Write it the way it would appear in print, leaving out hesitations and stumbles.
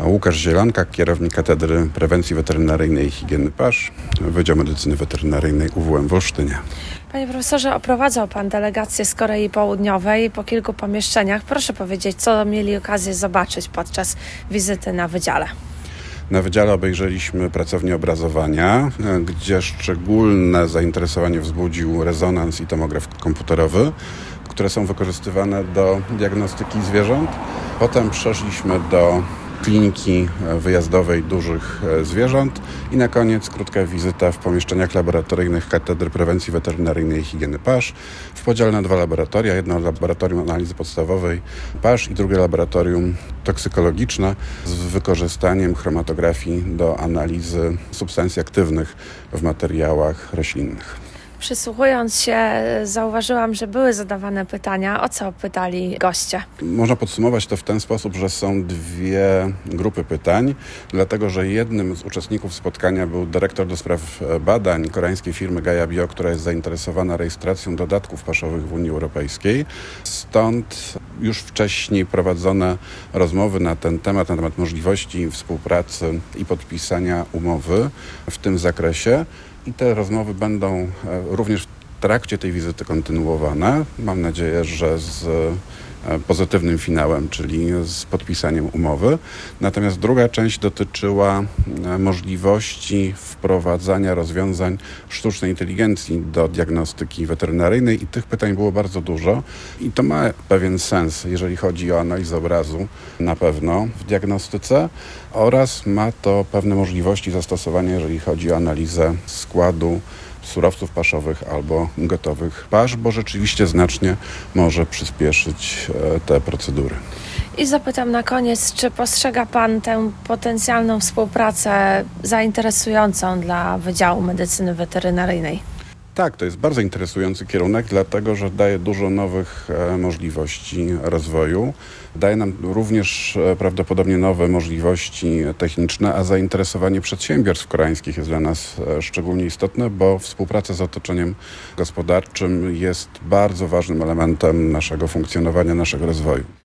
Łukasz Zielanka, kierownik Katedry Prewencji Weterynaryjnej i Higieny Pasz, Wydział Medycyny Weterynaryjnej UWM w Olsztynie. Panie profesorze, oprowadzał Pan delegację z Korei Południowej po kilku pomieszczeniach. Proszę powiedzieć, co mieli okazję zobaczyć podczas wizyty na wydziale? Na wydziale obejrzeliśmy pracownię obrazowania, gdzie szczególne zainteresowanie wzbudził rezonans i tomograf komputerowy, które są wykorzystywane do diagnostyki zwierząt. Potem przeszliśmy do kliniki wyjazdowej dużych zwierząt i na koniec krótka wizyta w pomieszczeniach laboratoryjnych Katedry Prewencji Weterynaryjnej i Higieny Pasz w podziale na 2 laboratoria. Jedno laboratorium analizy podstawowej pasz i drugie laboratorium toksykologiczne z wykorzystaniem chromatografii do analizy substancji aktywnych w materiałach roślinnych. Przysłuchując się, zauważyłam, że były zadawane pytania. O co pytali goście? Można podsumować to w ten sposób, że są 2 grupy pytań, dlatego że jednym z uczestników spotkania był dyrektor do spraw badań koreańskiej firmy Gaia Bio, która jest zainteresowana rejestracją dodatków paszowych w Unii Europejskiej. Stąd już wcześniej prowadzone rozmowy na ten temat, na temat możliwości współpracy i podpisania umowy w tym zakresie. I te rozmowy będą również w trakcie tej wizyty kontynuowane. Mam nadzieję, że z pozytywnym finałem, czyli z podpisaniem umowy. Natomiast druga część dotyczyła możliwości wprowadzania rozwiązań sztucznej inteligencji do diagnostyki weterynaryjnej i tych pytań było bardzo dużo. I to ma pewien sens, jeżeli chodzi o analizę obrazu na pewno w diagnostyce oraz ma to pewne możliwości zastosowania, jeżeli chodzi o analizę składu surowców paszowych albo gotowych pasz, bo rzeczywiście znacznie może przyspieszyć te procedury. I zapytam na koniec, czy postrzega Pan tę potencjalną współpracę zainteresującą dla Wydziału Medycyny Weterynaryjnej? Tak, to jest bardzo interesujący kierunek, dlatego że daje dużo nowych możliwości rozwoju. Daje nam również prawdopodobnie nowe możliwości techniczne, a zainteresowanie przedsiębiorstw koreańskich jest dla nas szczególnie istotne, bo współpraca z otoczeniem gospodarczym jest bardzo ważnym elementem naszego funkcjonowania, naszego rozwoju.